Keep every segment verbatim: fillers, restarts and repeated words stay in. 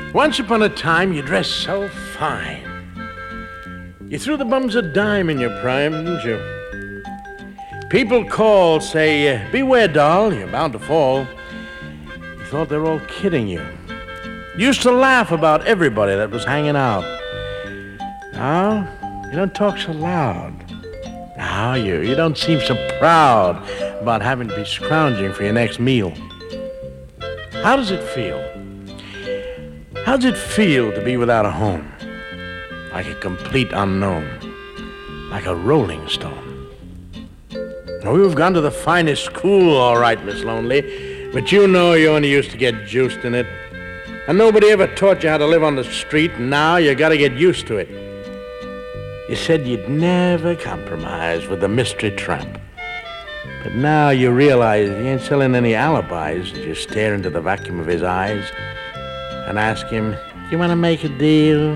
Once upon a time, you dressed so fine. You threw the bums a dime in your prime, didn't you? People call, say, uh, beware, doll, you're bound to fall. You thought they were all kidding you. You used to laugh about everybody that was hanging out. Now, you don't talk so loud. Now, you, you don't seem so proud about having to be scrounging for your next meal. How does it feel? How does it feel to be without a home? Like a complete unknown. Like a rolling stone. Now, you've gone to the finest school, all right, Miss Lonely, but you know you only used to get juiced in it. And nobody ever taught you how to live on the street, and now you gotta get used to it. You said you'd never compromise with the mystery tramp. But now you realize he ain't selling any alibis as you stare into the vacuum of his eyes and ask him, you want to make a deal?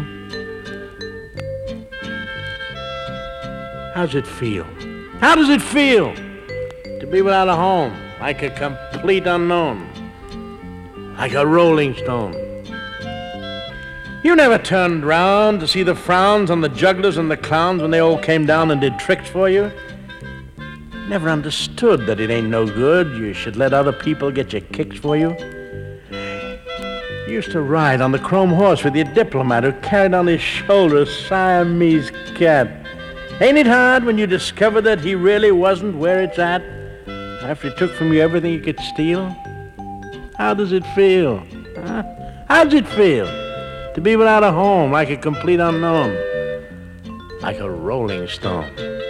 How's it feel? How does it feel to be without a home, like a complete unknown, like a rolling stone? You never turned round to see the frowns on the jugglers and the clowns when they all came down and did tricks for you? Never understood that it ain't no good. You should let other people get your kicks for you. You used to ride on the chrome horse with your diplomat who carried on his shoulder a Siamese cat. Ain't it hard when you discover that he really wasn't where it's at after he took from you everything you could steal? How does it feel? Huh? How does it feel to be without a home, like a complete unknown, like a rolling stone?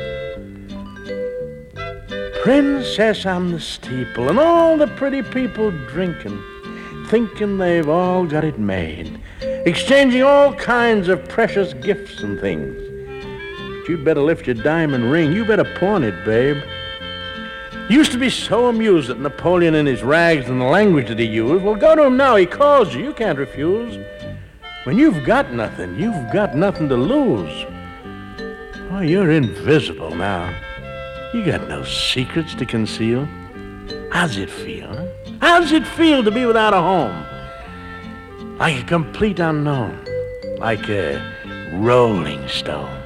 Princess on the steeple, and all the pretty people drinking, thinking they've all got it made, exchanging all kinds of precious gifts and things. But you'd better lift your diamond ring. You better pawn it, babe. You used to be so amused at Napoleon and his rags and the language that he used. Well, go to him now. He calls you. You can't refuse. When you've got nothing, you've got nothing to lose. Oh, you're invisible now. You got no secrets to conceal. How's it feel, huh? How does it feel to be without a home? Like a complete unknown. Like a rolling stone.